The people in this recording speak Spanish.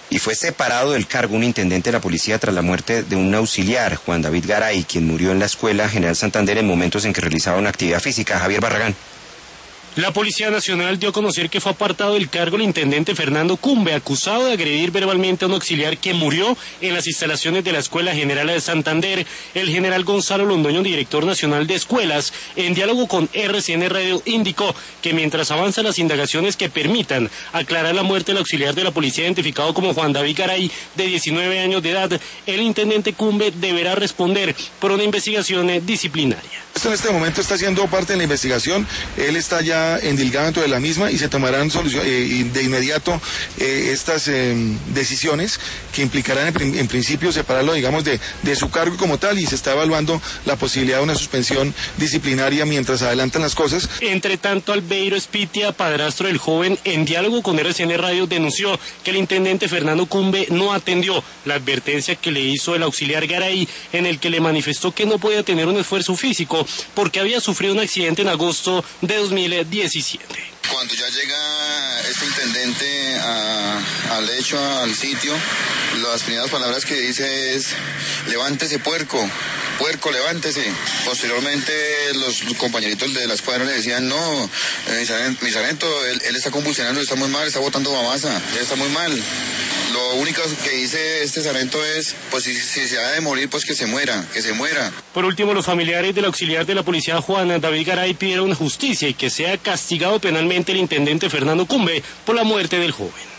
y fue separado del cargo un intendente de la policía tras la muerte de un auxiliar, Juan David Garay, quien murió en la Escuela General Santander en momentos en que realizaba una actividad física. Javier Barragán. La Policía Nacional dio a conocer que fue apartado del cargo el intendente Fernando Cumbe, acusado de agredir verbalmente a un auxiliar que murió en las instalaciones de la Escuela General de Santander. El general Gonzalo Londoño, director nacional de escuelas, en diálogo con RCN Radio, indicó que mientras avanzan las indagaciones que permitan aclarar la muerte del auxiliar de la policía identificado como Juan David Garay, de 19 años de edad, el intendente Cumbe deberá responder por una investigación disciplinaria. Esto en este momento está siendo parte de la investigación, él está ya endilgado dentro de la misma y se tomarán de inmediato estas decisiones que implicarán en principio separarlo, digamos, de su cargo como tal, y se está evaluando la posibilidad de una suspensión disciplinaria mientras adelantan las cosas. Entre tanto, Albeiro Espitia, padrastro del joven, en diálogo con RCN Radio denunció que el intendente Fernando Cumbe no atendió la advertencia que le hizo el auxiliar Garay, en el que le manifestó que no podía tener un esfuerzo físico porque había sufrido un accidente en agosto de 2017. Cuando ya llega este intendente al hecho, al sitio, las primeras palabras que dice es: levántese, puerco, levántese. Posteriormente los compañeritos de la escuadra le decían: no, mi sargento, él está convulsionando, está muy mal, está botando mamasa, él está muy mal. Lo único que dice este sargento es: pues si se ha de morir, pues que se muera. Por último, los familiares del auxiliar de la policía Juan David Garay pidieron justicia y que sea castigado penalmente el intendente Fernando Cumbe por la muerte del joven.